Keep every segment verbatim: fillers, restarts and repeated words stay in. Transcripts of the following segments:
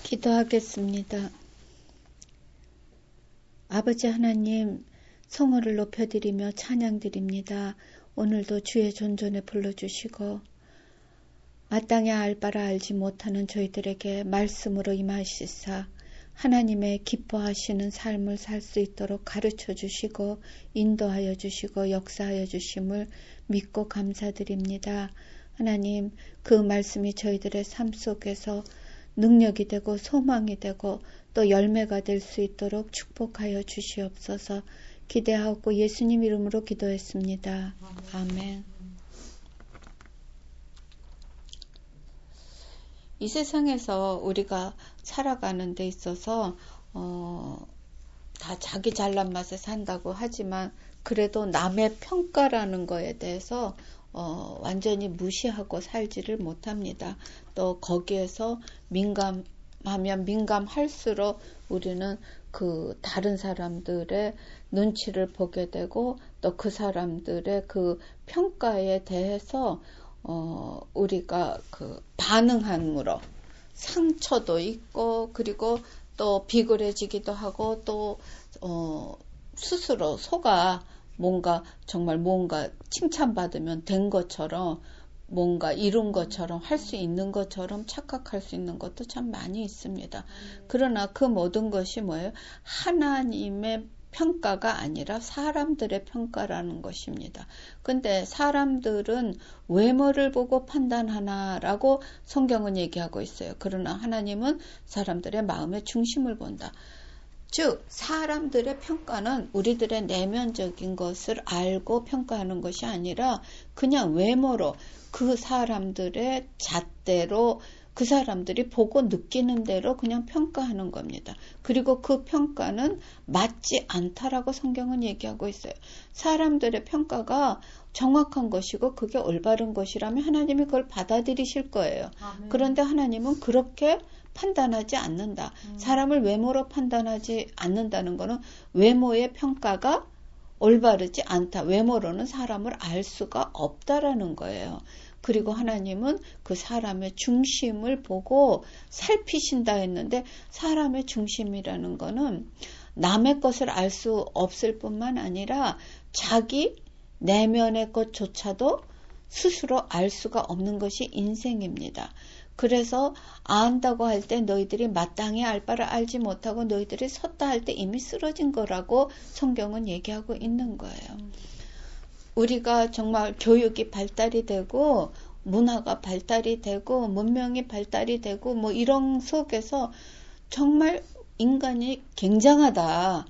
기도하겠습니다. 아버지 하나님, 성호를 높여드리며 찬양드립니다. 오늘도 주의 존존에 불러주시고 마땅히 알 바라 알지 못하는 저희들에게 말씀으로 임하시사 하나님의 기뻐하시는 삶을 살 수 있도록 가르쳐 주시고 인도하여 주시고 역사하여 주심을 믿고 감사드립니다. 하나님, 그 말씀이 저희들의 삶 속에서 능력이 되고 소망이 되고 또 열매가 될 수 있도록 축복하여 주시옵소서. 기대하고 예수님 이름으로 기도했습니다. 아멘. 이 세상에서 우리가 살아가는 데 있어서 어, 다 자기 잘난 맛에 산다고 하지만 그래도 남의 평가라는 거에 대해서 어, 완전히 무시하고 살지를 못합니다. 또 거기에서 민감하면 민감할수록 우리는 그 다른 사람들의 눈치를 보게 되고 또 그 사람들의 그 평가에 대해서 어, 우리가 그 반응함으로 상처도 있고 그리고 또 비굴해지기도 하고 또 어, 스스로 속아 뭔가 정말 뭔가 칭찬받으면 된 것처럼 뭔가 이룬 것처럼 할 수 있는 것처럼 착각할 수 있는 것도 참 많이 있습니다. 그러나 그 모든 것이 뭐예요? 하나님의 평가가 아니라 사람들의 평가라는 것입니다. 근데 사람들은 외모를 보고 판단하나라고 성경은 얘기하고 있어요. 그러나 하나님은 사람들의 마음의 중심을 본다. 즉 사람들의 평가는 우리들의 내면적인 것을 알고 평가하는 것이 아니라 그냥 외모로 그 사람들의 잣대로 그 사람들이 보고 느끼는 대로 그냥 평가하는 겁니다. 그리고 그 평가는 맞지 않다라고 성경은 얘기하고 있어요. 사람들의 평가가 정확한 것이고 그게 올바른 것이라면 하나님이 그걸 받아들이실 거예요. 아멘. 그런데 하나님은 그렇게 판단하지 않는다. 음. 사람을 외모로 판단하지 않는다는 것은 외모의 평가가 올바르지 않다. 외모로는 사람을 알 수가 없다라는 거예요. 그리고 하나님은 그 사람의 중심을 보고 살피신다 했는데 사람의 중심이라는 거는 남의 것을 알 수 없을 뿐만 아니라 자기 내면의 것조차도 스스로 알 수가 없는 것이 인생입니다. 그래서 안다고 할 때 너희들이 마땅히 알 바를 알지 못하고 너희들이 섰다 할 때 이미 쓰러진 거라고 성경은 얘기하고 있는 거예요. 우리가 정말 교육이 발달이 되고 문화가 발달이 되고 문명이 발달이 되고 뭐 이런 속에서 정말 인간이 굉장하다.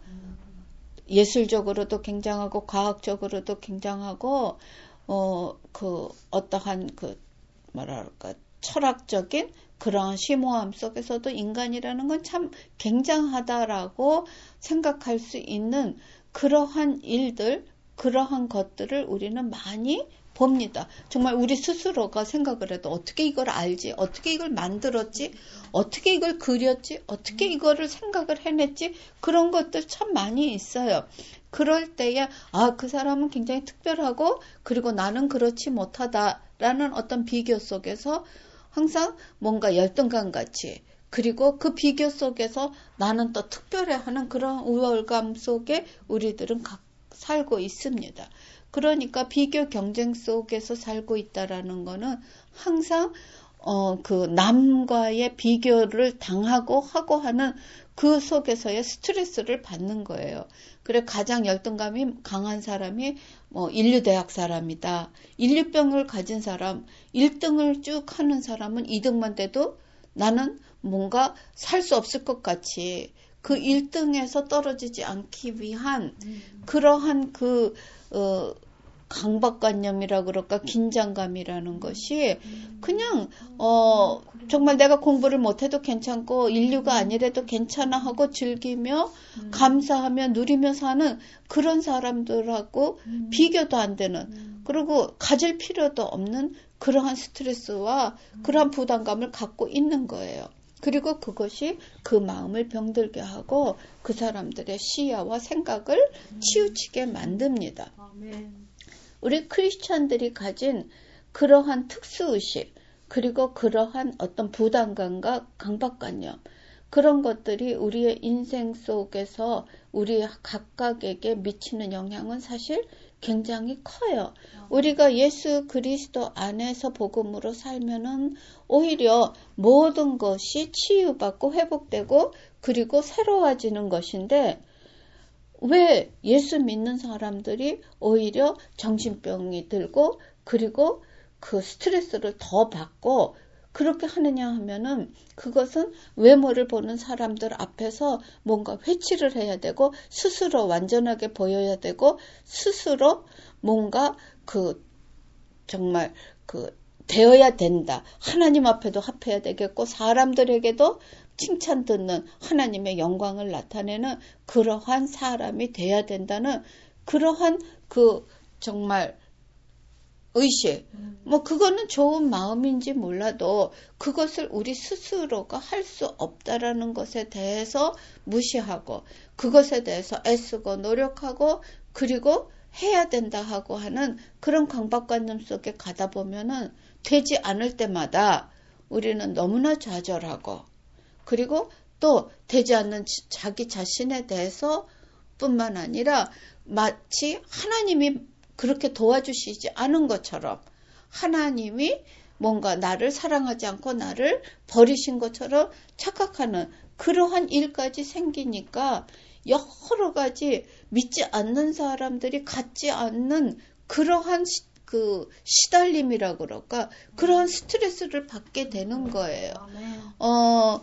예술적으로도 굉장하고 과학적으로도 굉장하고 어 그 어떠한 그 뭐랄까 철학적인 그러한 심오함 속에서도 인간이라는 건 참 굉장하다라고 생각할 수 있는 그러한 일들, 그러한 것들을 우리는 많이 봅니다. 정말 우리 스스로가 생각을 해도 어떻게 이걸 알지? 어떻게 이걸 만들었지? 어떻게 이걸 그렸지? 어떻게 이거를 생각을 해냈지? 그런 것들 참 많이 있어요. 그럴 때에 아, 그 사람은 굉장히 특별하고 그리고 나는 그렇지 못하다라는 어떤 비교 속에서 항상 뭔가 열등감 같이 그리고 그 비교 속에서 나는 또 특별해하는 그런 우월감 속에 우리들은 각 살고 있습니다. 그러니까 비교 경쟁 속에서 살고 있다라는 거는 항상 어, 그 남과의 비교를 당하고 하고 하는 그 속에서의 스트레스를 받는 거예요. 그래 가장 열등감이 강한 사람이 뭐 인류대학 사람이다. 인류병을 가진 사람, 일 등을 쭉 하는 사람은 이 등만 돼도 나는 뭔가 살 수 없을 것 같이 그 일 등에서 떨어지지 않기 위한 그러한 그 어, 강박관념이라 그럴까 긴장감이라는 것이 그냥 어 정말 내가 공부를 못해도 괜찮고 인류가 아니래도 괜찮아 하고 즐기며 감사하며 누리며 사는 그런 사람들하고 비교도 안 되는 그리고 가질 필요도 없는 그러한 스트레스와 그러한 부담감을 갖고 있는 거예요. 그리고 그것이 그 마음을 병들게 하고 그 사람들의 시야와 생각을 치우치게 만듭니다. 우리 크리스찬들이 가진 그러한 특수의식 그리고 그러한 어떤 부담감과 강박관념 그런 것들이 우리의 인생 속에서 우리 각각에게 미치는 영향은 사실 굉장히 커요. 우리가 예수 그리스도 안에서 복음으로 살면은 오히려 모든 것이 치유받고 회복되고 그리고 새로워지는 것인데, 왜 예수 믿는 사람들이 오히려 정신병이 들고 그리고 그 스트레스를 더 받고 그렇게 하느냐 하면은, 그것은 외모를 보는 사람들 앞에서 뭔가 회치를 해야 되고 스스로 완전하게 보여야 되고 스스로 뭔가 그 정말 그 되어야 된다. 하나님 앞에도 합해야 되겠고 사람들에게도 칭찬 듣는 하나님의 영광을 나타내는 그러한 사람이 돼야 된다는 그러한 그 정말 의식, 뭐 그거는 좋은 마음인지 몰라도 그것을 우리 스스로가 할 수 없다라는 것에 대해서 무시하고 그것에 대해서 애쓰고 노력하고 그리고 해야 된다 하고 하는 그런 강박관념 속에 가다 보면은 되지 않을 때마다 우리는 너무나 좌절하고, 그리고 또 되지 않는 자기 자신에 대해서 뿐만 아니라 마치 하나님이 그렇게 도와주시지 않은 것처럼, 하나님이 뭔가 나를 사랑하지 않고 나를 버리신 것처럼 착각하는 그러한 일까지 생기니까 여러 가지 믿지 않는 사람들이 갖지 않는 그러한 시, 그 시달림이라 그럴까, 그러한 스트레스를 받게 되는 거예요. 어,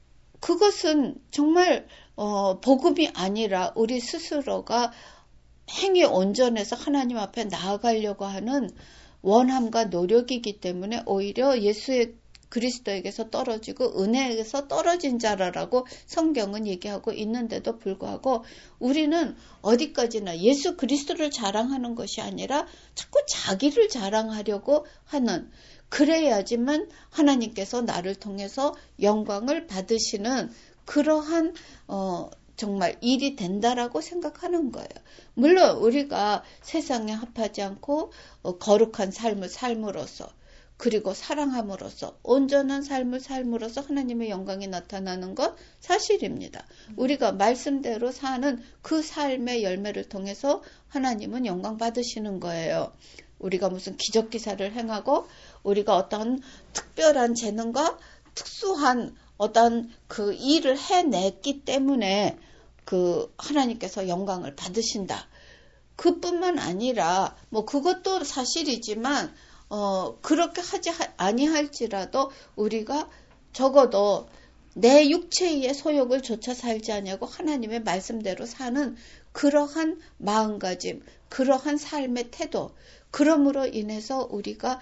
그것은 정말 어, 복음이 아니라 우리 스스로가 행위 온전해서 하나님 앞에 나아가려고 하는 원함과 노력이기 때문에 오히려 예수의 그리스도에게서 떨어지고 은혜에게서 떨어진 자라라고 성경은 얘기하고 있는데도 불구하고 우리는 어디까지나 예수 그리스도를 자랑하는 것이 아니라 자꾸 자기를 자랑하려고 하는, 그래야지만 하나님께서 나를 통해서 영광을 받으시는 그러한 어, 정말 일이 된다라고 생각하는 거예요. 물론 우리가 세상에 합하지 않고 어, 거룩한 삶을 삶으로써 그리고 사랑함으로써 온전한 삶을 삶으로써 하나님의 영광이 나타나는 것 사실입니다. 우리가 말씀대로 사는 그 삶의 열매를 통해서 하나님은 영광 받으시는 거예요. 우리가 무슨 기적기사를 행하고 우리가 어떤 특별한 재능과 특수한 어떤 그 일을 해냈기 때문에 그 하나님께서 영광을 받으신다. 그뿐만 아니라 뭐 그것도 사실이지만 어 그렇게 하지 아니할지라도 우리가 적어도 내 육체의 소욕을 조차 살지 아니하고 하나님의 말씀대로 사는 그러한 마음가짐, 그러한 삶의 태도, 그러므로 인해서 우리가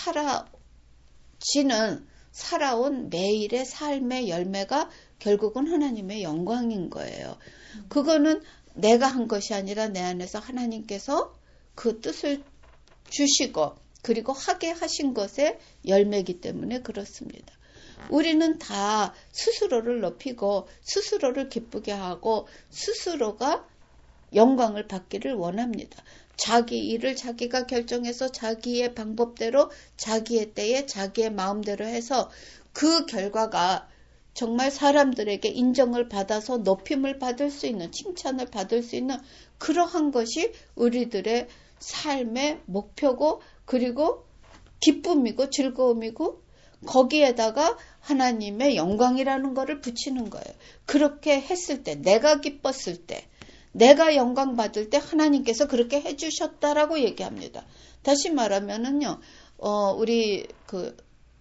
살아지는 살아온 매일의 삶의 열매가 결국은 하나님의 영광인 거예요. 그거는 내가 한 것이 아니라 내 안에서 하나님께서 그 뜻을 주시고 그리고 하게 하신 것의 열매이기 때문에 그렇습니다. 우리는 다 스스로를 높이고 스스로를 기쁘게 하고 스스로가 영광을 받기를 원합니다. 자기 일을 자기가 결정해서 자기의 방법대로 자기의 때에 자기의 마음대로 해서 그 결과가 정말 사람들에게 인정을 받아서 높임을 받을 수 있는, 칭찬을 받을 수 있는 그러한 것이 우리들의 삶의 목표고 그리고 기쁨이고 즐거움이고 거기에다가 하나님의 영광이라는 것을 붙이는 거예요. 그렇게 했을 때, 내가 기뻤을 때, 내가 영광 받을 때 하나님께서 그렇게 해주셨다라고 얘기합니다. 다시 말하면은요, 어, 우리 그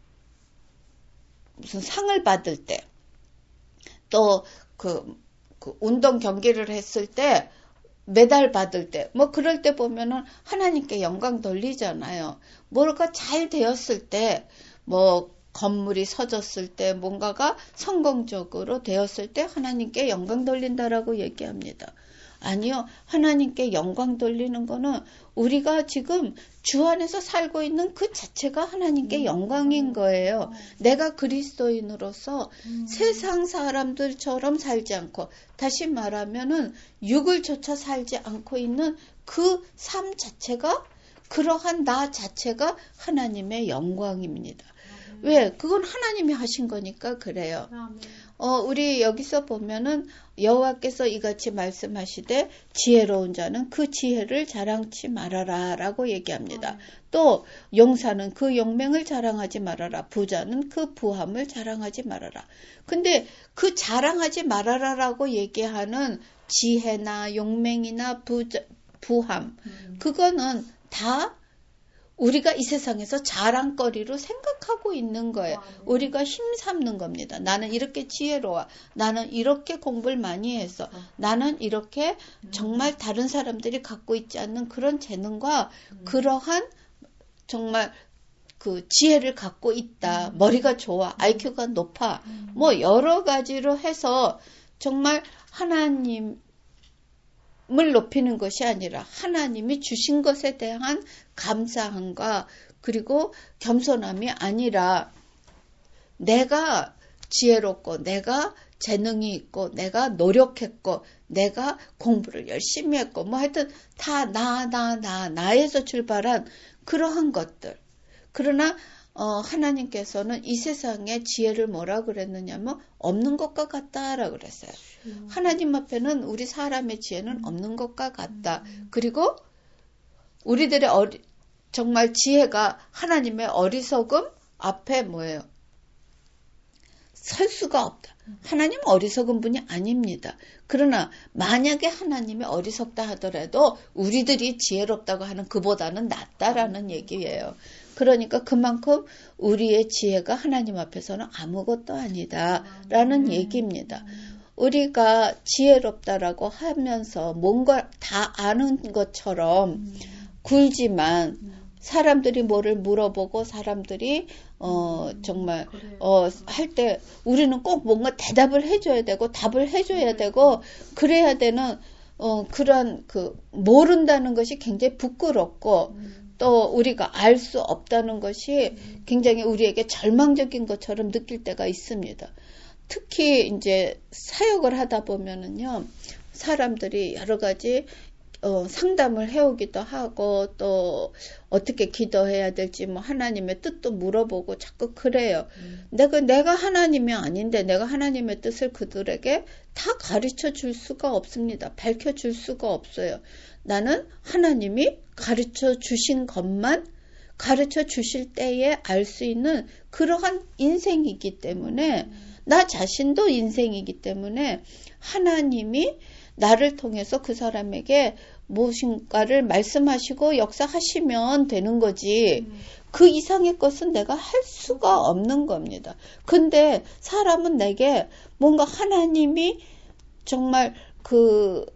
무슨 상을 받을 때, 또 그 그 운동 경기를 했을 때, 메달 받을 때, 뭐 그럴 때 보면은 하나님께 영광 돌리잖아요. 뭐가 잘 되었을 때, 뭐 건물이 서졌을 때, 뭔가가 성공적으로 되었을 때 하나님께 영광 돌린다라고 얘기합니다. 아니요, 하나님께 영광 돌리는 거는 우리가 지금 주 안에서 살고 있는 그 자체가 하나님께 음. 영광인 거예요. 음. 내가 그리스도인으로서 음. 세상 사람들처럼 살지 않고, 다시 말하면은 육을 조차 살지 않고 있는 그 삶 자체가, 그러한 나 자체가 하나님의 영광입니다. 음. 왜? 그건 하나님이 하신 거니까 그래요. 어, 우리 여기서 보면은 여호와께서 이같이 말씀하시되 지혜로운 자는 그 지혜를 자랑치 말아라 라고 얘기합니다. 또 용사는 그 용맹을 자랑하지 말아라. 부자는 그 부함을 자랑하지 말아라. 근데 그 자랑하지 말아라 라고 얘기하는 지혜나 용맹이나 부자, 부함 음. 그거는 다 우리가 이 세상에서 자랑거리로 생각하고 있는 거예요. 아, 네. 우리가 힘삼는 겁니다. 나는 이렇게 지혜로워. 나는 이렇게 공부를 많이 했어. 아. 나는 이렇게 음. 정말 다른 사람들이 갖고 있지 않는 그런 재능과 음. 그러한 정말 그 지혜를 갖고 있다. 음. 머리가 좋아. 음. 아이큐가 높아. 음. 뭐 여러 가지로 해서 정말 하나님 을 높이는 것이 아니라 하나님이 주신 것에 대한 감사함과 그리고 겸손함이 아니라 내가 지혜롭고 내가 재능이 있고 내가 노력했고 내가 공부를 열심히 했고 뭐 하여튼 다 나, 나, 나, 나에서 출발한 그러한 것들. 그러나 어, 하나님께서는 이 세상에 지혜를 뭐라 그랬느냐면 없는 것과 같다라 그랬어요. 음. 하나님 앞에는 우리 사람의 지혜는 없는 것과 같다. 음. 그리고 우리들의 어리, 정말 지혜가 하나님의 어리석음 앞에 뭐예요? 설 수가 없다. 하나님은 어리석은 분이 아닙니다. 그러나 만약에 하나님이 어리석다 하더라도 우리들이 지혜롭다고 하는 그보다는 낫다라는 얘기예요. 그러니까 그만큼 우리의 지혜가 하나님 앞에서는 아무것도 아니다라는 얘기입니다. 우리가 지혜롭다라고 하면서 뭔가 다 아는 것처럼 굴지만 사람들이 뭐를 물어보고 사람들이 어 정말 어 할 때 우리는 꼭 뭔가 대답을 해줘야 되고 답을 해줘야 되고 그래야 되는 어 그런 그 모른다는 것이 굉장히 부끄럽고 또 우리가 알 수 없다는 것이 굉장히 우리에게 절망적인 것처럼 느낄 때가 있습니다. 특히 이제 사역을 하다 보면은요, 사람들이 여러 가지 어, 상담을 해오기도 하고 또 어떻게 기도해야 될지 뭐 하나님의 뜻도 물어보고 자꾸 그래요. 음. 내가 내가 하나님이 아닌데 내가 하나님의 뜻을 그들에게 다 가르쳐 줄 수가 없습니다. 밝혀 줄 수가 없어요. 나는 하나님이 가르쳐 주신 것만 가르쳐 주실 때에 알 수 있는 그러한 인생이기 때문에 음. 나 자신도 인생이기 때문에 하나님이 나를 통해서 그 사람에게 무엇인가를 말씀하시고 역사하시면 되는 거지. 음. 그 이상의 것은 내가 할 수가 없는 겁니다. 근데 사람은 내게 뭔가 하나님이 정말 그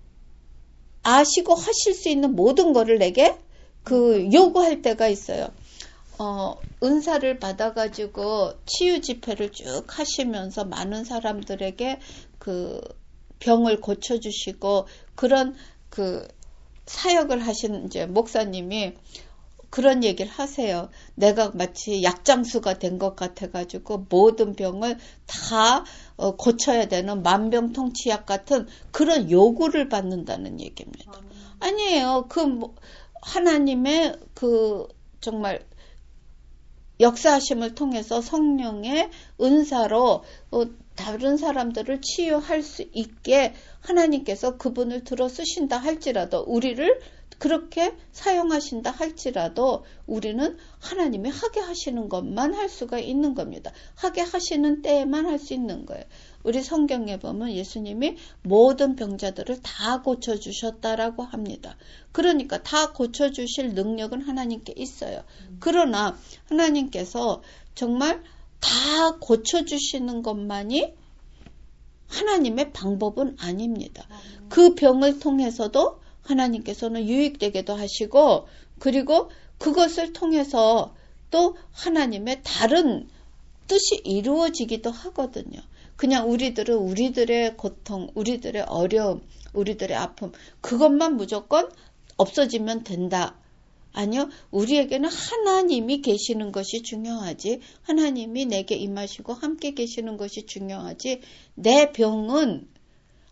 아시고 하실 수 있는 모든 거를 내게 그 요구할 때가 있어요. 어, 은사를 받아가지고 치유 집회를 쭉 하시면서 많은 사람들에게 그 병을 고쳐주시고 그런 그 사역을 하신 이제 목사님이 그런 얘기를 하세요. 내가 마치 약장수가 된 것 같아가지고 모든 병을 다 어, 고쳐야 되는 만병통치약 같은 그런 요구를 받는다는 얘기입니다. 아니에요. 그 뭐, 하나님의 그 정말 역사하심을 통해서 성령의 은사로 어, 다른 사람들을 치유할 수 있게 하나님께서 그분을 들어 쓰신다 할지라도 우리를 그렇게 사용하신다 할지라도 우리는 하나님이 하게 하시는 것만 할 수가 있는 겁니다. 하게 하시는 때에만 할 수 있는 거예요. 우리 성경에 보면 예수님이 모든 병자들을 다 고쳐주셨다라고 합니다. 그러니까 다 고쳐주실 능력은 하나님께 있어요. 그러나 하나님께서 정말 다 고쳐주시는 것만이 하나님의 방법은 아닙니다. 그 병을 통해서도 하나님께서는 유익되게도 하시고 그리고 그것을 통해서 또 하나님의 다른 뜻이 이루어지기도 하거든요. 그냥 우리들은 우리들의 고통, 우리들의 어려움, 우리들의 아픔 그것만 무조건 없어지면 된다. 아니요. 우리에게는 하나님이 계시는 것이 중요하지. 하나님이 내게 임하시고 함께 계시는 것이 중요하지. 내 병은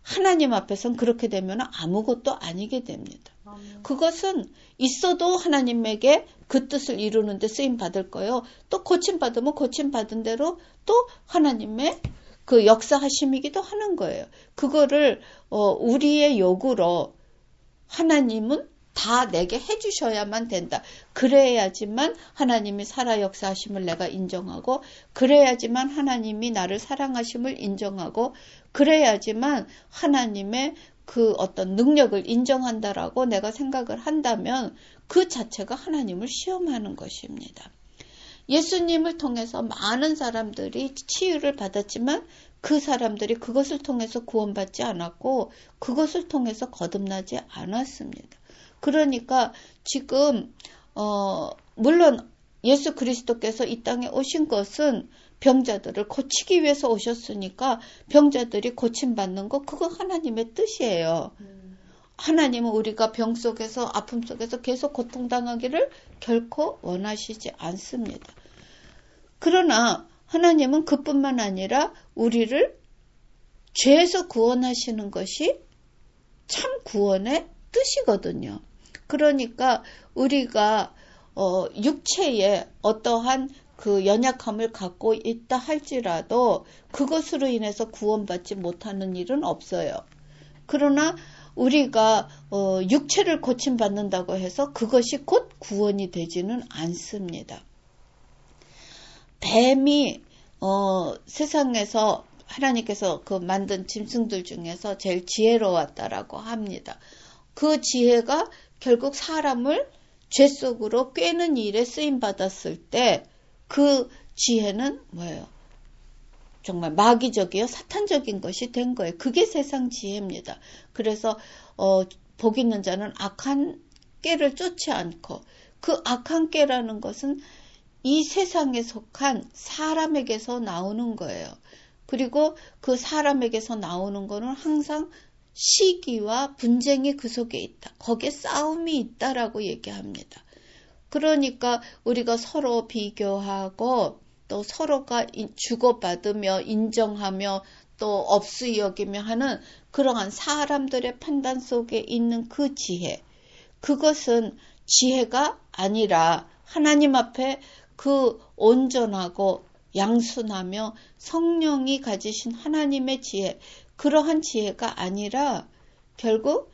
하나님 앞에선 그렇게 되면 아무것도 아니게 됩니다. 그것은 있어도 하나님에게 그 뜻을 이루는 데 쓰임 받을 거예요. 또 고침 받으면 고침 받은 대로 또 하나님의 그 역사하심이기도 하는 거예요. 그거를 어, 우리의 요구로 하나님은 다 내게 해주셔야만 된다. 그래야지만 하나님이 살아 역사하심을 내가 인정하고, 그래야지만 하나님이 나를 사랑하심을 인정하고, 그래야지만 하나님의 그 어떤 능력을 인정한다라고 내가 생각을 한다면 그 자체가 하나님을 시험하는 것입니다. 예수님을 통해서 많은 사람들이 치유를 받았지만 그 사람들이 그것을 통해서 구원받지 않았고 그것을 통해서 거듭나지 않았습니다. 그러니까 지금 어 물론 예수 그리스도께서 이 땅에 오신 것은 병자들을 고치기 위해서 오셨으니까 병자들이 고침받는 거 그거 하나님의 뜻이에요. 음. 하나님은 우리가 병 속에서 아픔 속에서 계속 고통당하기를 결코 원하시지 않습니다. 그러나 하나님은 그뿐만 아니라 우리를 죄에서 구원하시는 것이 참 구원의 뜻이거든요. 그러니까 우리가 어, 육체에 어떠한 그 연약함을 갖고 있다 할지라도 그것으로 인해서 구원받지 못하는 일은 없어요. 그러나 우리가 어, 육체를 고침받는다고 해서 그것이 곧 구원이 되지는 않습니다. 뱀이 어, 세상에서 하나님께서 그 만든 짐승들 중에서 제일 지혜로웠다라고 합니다. 그 지혜가 결국 사람을 죄 속으로 꿰는 일에 쓰임받았을 때 그 지혜는 뭐예요? 정말 마귀적이요, 사탄적인 것이 된 거예요. 그게 세상 지혜입니다. 그래서 어, 복 있는 자는 악한 꾀를 쫓지 않고, 그 악한 꾀라는 것은 이 세상에 속한 사람에게서 나오는 거예요. 그리고 그 사람에게서 나오는 거는 항상 시기와 분쟁이 그 속에 있다. 거기에 싸움이 있다라고 얘기합니다. 그러니까 우리가 서로 비교하고 또 서로가 주고받으며 인정하며 또 업수이 여기며 하는 그러한 사람들의 판단 속에 있는 그 지혜, 그것은 지혜가 아니라 하나님 앞에 그 온전하고 양순하며 성령이 가지신 하나님의 지혜, 그러한 지혜가 아니라 결국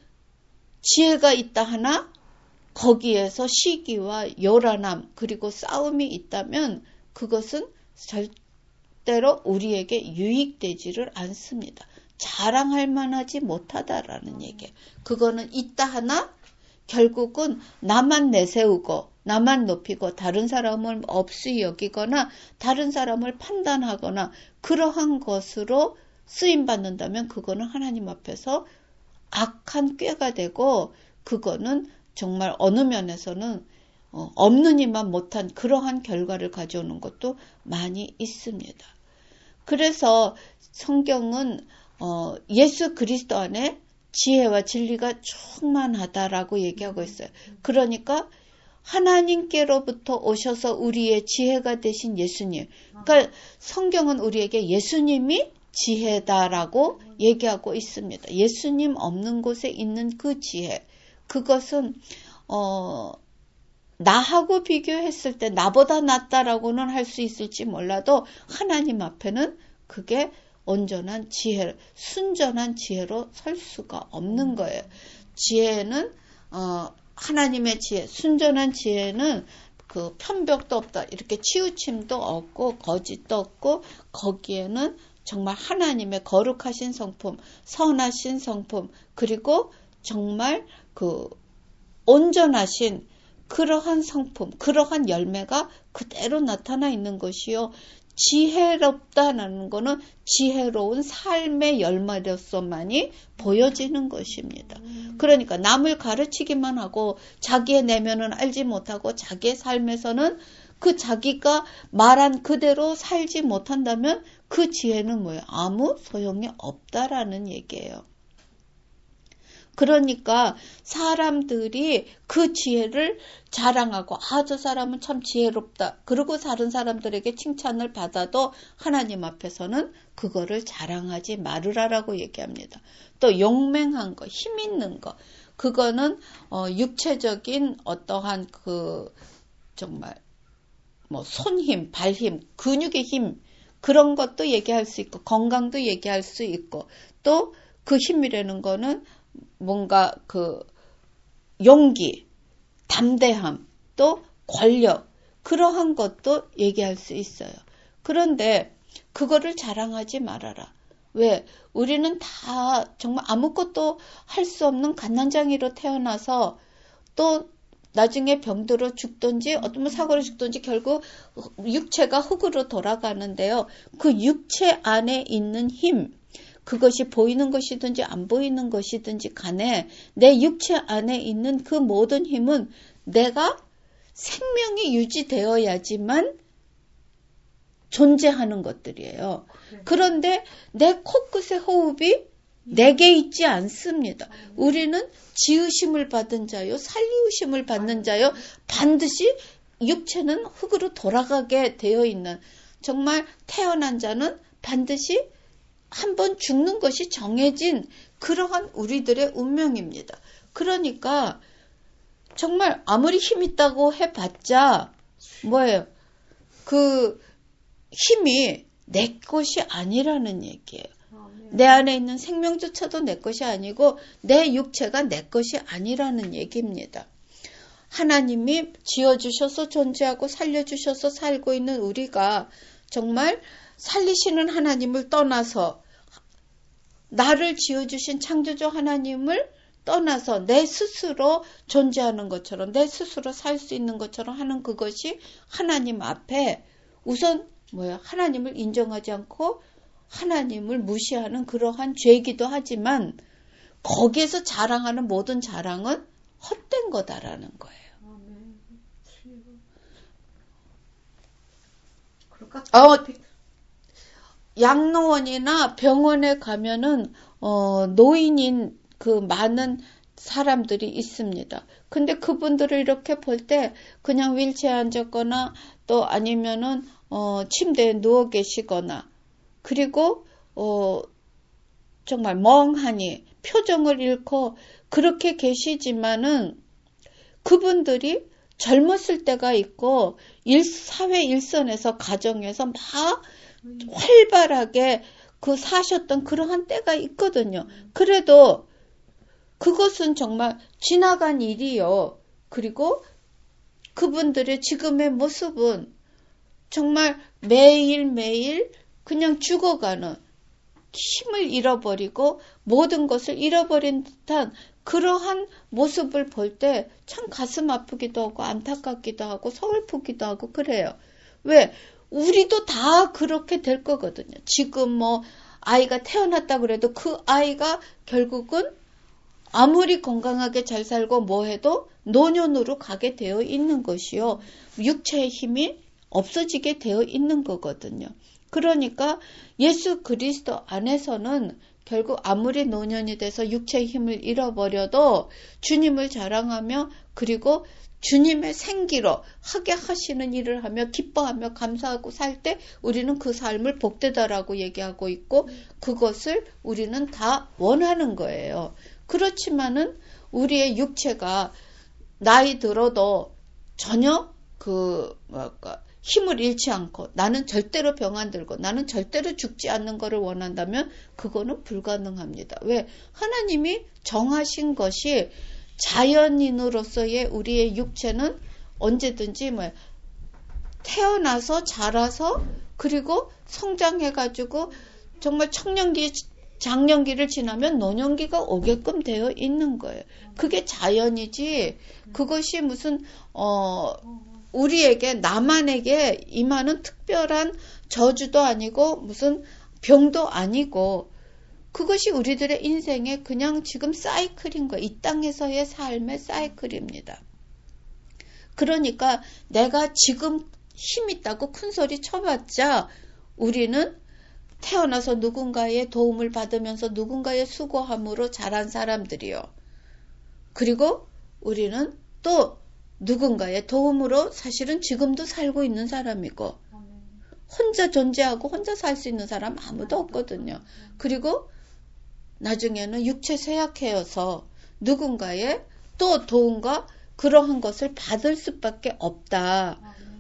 지혜가 있다 하나 거기에서 시기와 요란함 그리고 싸움이 있다면 그것은 절대로 우리에게 유익되지를 않습니다. 자랑할 만하지 못하다라는 얘기예요. 그거는 있다 하나 결국은 나만 내세우고 나만 높이고 다른 사람을 업수이 여기거나 다른 사람을 판단하거나 그러한 것으로 쓰임받는다면 그거는 하나님 앞에서 악한 꾀가 되고 그거는 정말 어느 면에서는 어, 없는 이만 못한 그러한 결과를 가져오는 것도 많이 있습니다. 그래서 성경은 어, 예수 그리스도 안에 지혜와 진리가 충만하다라고 얘기하고 있어요. 그러니까 하나님께로부터 오셔서 우리의 지혜가 되신 예수님. 그러니까 성경은 우리에게 예수님이 지혜다라고 얘기하고 있습니다. 예수님 없는 곳에 있는 그 지혜. 그것은 어, 나하고 비교했을 때 나보다 낫다라고는 할 수 있을지 몰라도 하나님 앞에는 그게 온전한 지혜, 순전한 지혜로 설 수가 없는 거예요. 지혜는 어, 하나님의 지혜, 순전한 지혜는 그 편벽도 없다. 이렇게 치우침도 없고 거짓도 없고 거기에는 정말 하나님의 거룩하신 성품, 선하신 성품, 그리고 정말 그 온전하신 그러한 성품, 그러한 열매가 그대로 나타나 있는 것이요. 지혜롭다는 것은 지혜로운 삶의 열매로서만이 보여지는 것입니다. 그러니까 남을 가르치기만 하고 자기의 내면은 알지 못하고 자기의 삶에서는 그 자기가 말한 그대로 살지 못한다면 그 지혜는 뭐예요? 아무 소용이 없다라는 얘기예요. 그러니까 사람들이 그 지혜를 자랑하고 아, 저 사람은 참 지혜롭다. 그러고 다른 사람들에게 칭찬을 받아도 하나님 앞에서는 그거를 자랑하지 말으라라고 얘기합니다. 또 용맹한 거, 힘 있는 거, 그거는 어, 육체적인 어떠한 그 정말 뭐 손힘, 발힘, 근육의 힘 그런 것도 얘기할 수 있고 건강도 얘기할 수 있고 또 그 힘이라는 거는 뭔가 그 용기, 담대함, 또 권력 그러한 것도 얘기할 수 있어요. 그런데 그거를 자랑하지 말아라. 왜? 우리는 다 정말 아무것도 할 수 없는 갓난장이로 태어나서 또 나중에 병들어 죽든지 어떤 사고로 죽든지 결국 육체가 흙으로 돌아가는데요. 그 육체 안에 있는 힘, 그것이 보이는 것이든지 안 보이는 것이든지 간에 내 육체 안에 있는 그 모든 힘은 내가 생명이 유지되어야지만 존재하는 것들이에요. 그런데 내 코끝의 호흡이 내게 있지 않습니다. 우리는 지으심을 받은 자요, 살리우심을 받는 자요, 반드시 육체는 흙으로 돌아가게 되어 있는, 정말 태어난 자는 반드시 한번 죽는 것이 정해진 그러한 우리들의 운명입니다. 그러니까 정말 아무리 힘 있다고 해봤자 뭐예요? 그 힘이 내 것이 아니라는 얘기예요. 내 안에 있는 생명조차도 내 것이 아니고 내 육체가 내 것이 아니라는 얘기입니다. 하나님이 지어주셔서 존재하고 살려주셔서 살고 있는 우리가 정말 살리시는 하나님을 떠나서 나를 지어주신 창조주 하나님을 떠나서 내 스스로 존재하는 것처럼 내 스스로 살 수 있는 것처럼 하는 그것이 하나님 앞에 우선 뭐야 하나님을 인정하지 않고 하나님을 무시하는 그러한 죄이기도 하지만 거기에서 자랑하는 모든 자랑은 헛된 거다라는 거예요. 어, 양로원이나 병원에 가면은 어, 노인인 그 많은 사람들이 있습니다. 근데 그분들을 이렇게 볼 때 그냥 휠체어에 앉았거나 또 아니면은 어, 침대에 누워 계시거나 그리고 어, 정말 멍하니 표정을 잃고 그렇게 계시지만은 그분들이 젊었을 때가 있고 일, 사회 일선에서 가정에서 막 활발하게 그 사셨던 그러한 때가 있거든요. 그래도 그것은 정말 지나간 일이요. 그리고 그분들의 지금의 모습은 정말 매일매일 그냥 죽어가는 힘을 잃어버리고 모든 것을 잃어버린 듯한 그러한 모습을 볼 때 참 가슴 아프기도 하고 안타깝기도 하고 서글프기도 하고 그래요. 왜? 우리도 다 그렇게 될 거거든요. 지금 뭐 아이가 태어났다 그래도 그 아이가 결국은 아무리 건강하게 잘 살고 뭐 해도 노년으로 가게 되어 있는 것이요. 육체의 힘이 없어지게 되어 있는 거거든요. 그러니까 예수 그리스도 안에서는 결국 아무리 노년이 돼서 육체의 힘을 잃어버려도 주님을 자랑하며 그리고 주님의 생기로 하게 하시는 일을 하며 기뻐하며 감사하고 살 때 우리는 그 삶을 복되다라고 얘기하고 있고 그것을 우리는 다 원하는 거예요. 그렇지만은 우리의 육체가 나이 들어도 전혀 그 뭐랄까 힘을 잃지 않고 나는 절대로 병 안 들고 나는 절대로 죽지 않는 것을 원한다면 그거는 불가능합니다. 왜? 하나님이 정하신 것이 자연인으로서의 우리의 육체는 언제든지 뭐 태어나서 자라서 그리고 성장해가지고 정말 청년기 장년기를 지나면 노년기가 오게끔 되어 있는 거예요. 그게 자연이지 그것이 무슨 어 우리에게 나만에게 임하는 특별한 저주도 아니고 무슨 병도 아니고 그것이 우리들의 인생의 그냥 지금 사이클인 거예요. 이 땅에서의 삶의 사이클입니다. 그러니까 내가 지금 힘 있다고 큰소리 쳐봤자 우리는 태어나서 누군가의 도움을 받으면서 누군가의 수고함으로 자란 사람들이요. 그리고 우리는 또 누군가의 도움으로 사실은 지금도 살고 있는 사람이고, 혼자 존재하고 혼자 살 수 있는 사람 아무도 없거든요. 그리고 나중에는 육체 쇠약해서 누군가의 또 도움과 그러한 것을 받을 수밖에 없다.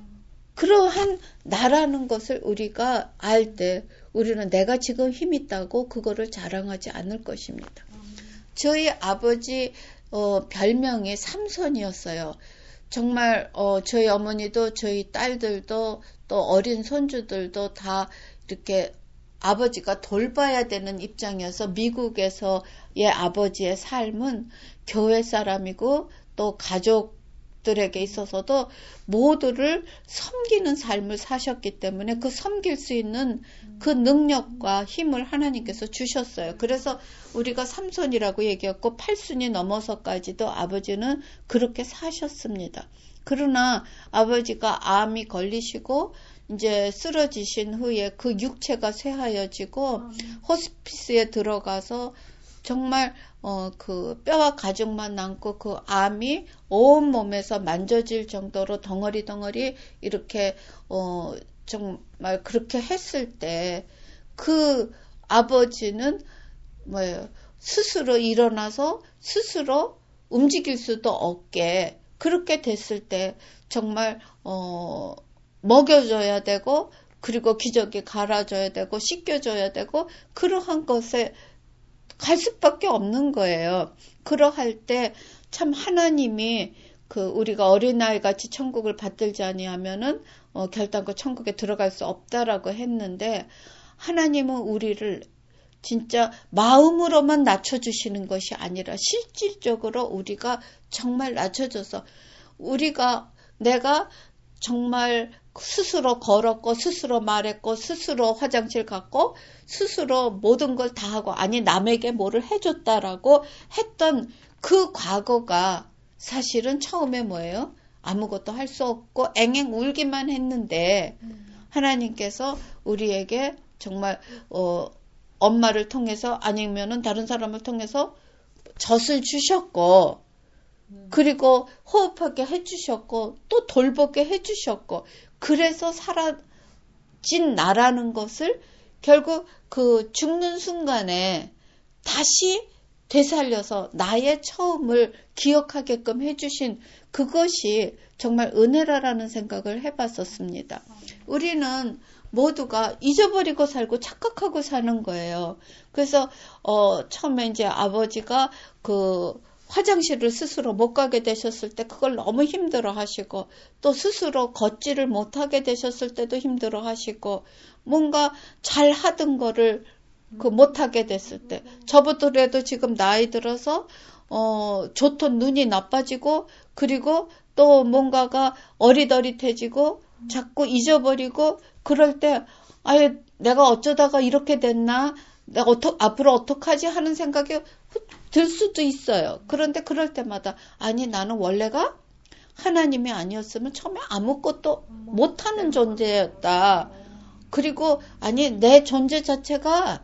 그러한 나라는 것을 우리가 알 때 우리는 내가 지금 힘 있다고 그거를 자랑하지 않을 것입니다. 저희 아버지 어, 별명이 삼손이었어요. 정말 어, 저희 어머니도 저희 딸들도 또 어린 손주들도 다 이렇게 아버지가 돌봐야 되는 입장이어서 미국에서의 아버지의 삶은 교회 사람이고 또 가족들에게 있어서도 모두를 섬기는 삶을 사셨기 때문에 그 섬길 수 있는 그 능력과 힘을 하나님께서 주셨어요. 그래서 우리가 삼손이라고 얘기했고 팔순이 넘어서까지도 아버지는 그렇게 사셨습니다. 그러나 아버지가 암이 걸리시고 이제 쓰러지신 후에 그 육체가 쇠하여지고 호스피스에 들어가서 정말 어, 그 뼈와 가죽만 남고 그 암이 온 몸에서 만져질 정도로 덩어리 덩어리 이렇게 어, 정말 그렇게 했을 때 그 아버지는 뭐예요? 스스로 일어나서 스스로 움직일 수도 없게 그렇게 됐을 때 정말 어, 먹여줘야 되고 그리고 기저귀 갈아줘야 되고 씻겨줘야 되고 그러한 것에 갈 수밖에 없는 거예요. 그러할 때 참 하나님이 그 우리가 어린아이 같이 천국을 받들지 아니하면은 어, 결단코 천국에 들어갈 수 없다라고 했는데 하나님은 우리를 진짜 마음으로만 낮춰주시는 것이 아니라 실질적으로 우리가 정말 낮춰줘서 우리가 내가 정말 스스로 걸었고 스스로 말했고 스스로 화장실 갔고 스스로 모든 걸 다 하고 아니 남에게 뭐를 해줬다라고 했던 그 과거가 사실은 처음에 뭐예요? 아무것도 할 수 없고 앵앵 울기만 했는데 하나님께서 우리에게 정말 어, 엄마를 통해서 아니면은 다른 사람을 통해서 젖을 주셨고 그리고 호흡하게 해주셨고 또 돌보게 해주셨고 그래서 사라진 나라는 것을 결국 그 죽는 순간에 다시 되살려서 나의 처음을 기억하게끔 해주신 그것이 정말 은혜라라는 생각을 해봤었습니다. 우리는 모두가 잊어버리고 살고 착각하고 사는 거예요. 그래서 어, 처음에 이제 아버지가 그 화장실을 스스로 못 가게 되셨을 때 그걸 너무 힘들어 하시고 또 스스로 걷지를 못하게 되셨을 때도 힘들어 하시고 뭔가 잘 하던 거를 그 못하게 됐을 때 저보더라도 지금 나이 들어서 어, 좋던 눈이 나빠지고 그리고 또 뭔가가 어리더릿해지고 자꾸 잊어버리고 그럴 때 아예 내가 어쩌다가 이렇게 됐나 내가 어떠, 앞으로 어떡하지 하는 생각이 들 수도 있어요. 그런데 그럴 때마다 아니 나는 원래가 하나님이 아니었으면 처음에 아무것도 못하는 존재였다. 그리고 아니 내 존재 자체가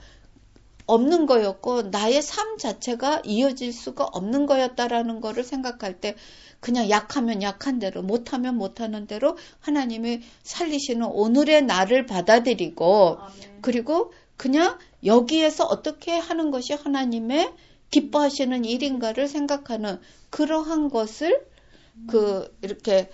없는 거였고 나의 삶 자체가 이어질 수가 없는 거였다라는 거를 생각할 때 그냥 약하면 약한 대로 못하면 못하는 대로 하나님이 살리시는 오늘의 나를 받아들이고 아멘. 그리고 그냥 여기에서 어떻게 하는 것이 하나님의 기뻐하시는 일인가를 생각하는 그러한 것을 그 이렇게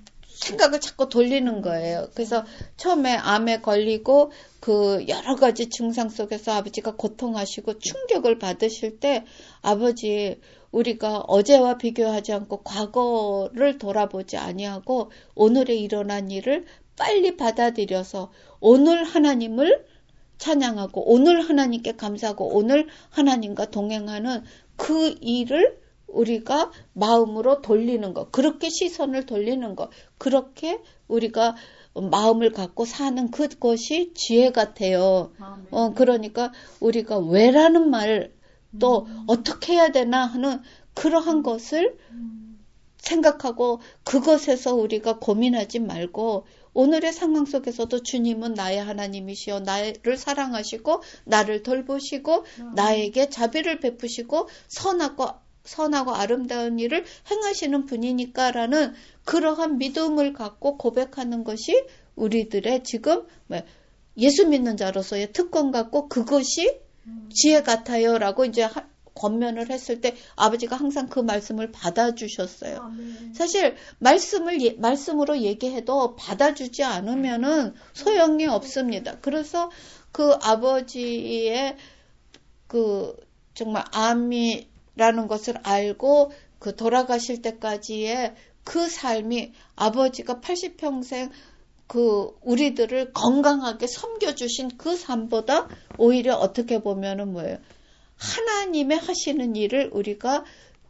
생각을 자꾸 돌리는 거예요. 그래서 처음에 암에 걸리고 그 여러 가지 증상 속에서 아버지가 고통하시고 충격을 받으실 때 아버지 우리가 어제와 비교하지 않고 과거를 돌아보지 아니하고 오늘에 일어난 일을 빨리 받아들여서 오늘 하나님을 찬양하고 오늘 하나님께 감사하고 오늘 하나님과 동행하는 그 일을 우리가 마음으로 돌리는 것, 그렇게 시선을 돌리는 것, 그렇게 우리가 마음을 갖고 사는 그것이 지혜 같아요. 아, 네. 어, 그러니까 우리가 왜라는 말, 또 음. 어떻게 해야 되나 하는 그러한 것을 음. 생각하고 그것에서 우리가 고민하지 말고 오늘의 상황 속에서도 주님은 나의 하나님이시여 나를 사랑하시고 나를 돌보시고 음. 나에게 자비를 베푸시고 선하고 선하고 아름다운 일을 행하시는 분이니까라는 그러한 믿음을 갖고 고백하는 것이 우리들의 지금 예수 믿는 자로서의 특권 같고 그것이 지혜 같아요라고 이제 권면을 했을 때 아버지가 항상 그 말씀을 받아주셨어요. 아멘. 사실 말씀을 예, 말씀으로 얘기해도 받아주지 않으면은 소용이 없습니다. 그래서 그 아버지의 그 정말 암이라는 것을 알고 그 돌아가실 때까지의 그 삶이 아버지가 팔십 평생 그 우리들을 건강하게 섬겨주신 그 삶보다 오히려 어떻게 보면은 뭐예요? 하나님의 하시는 일을 우리가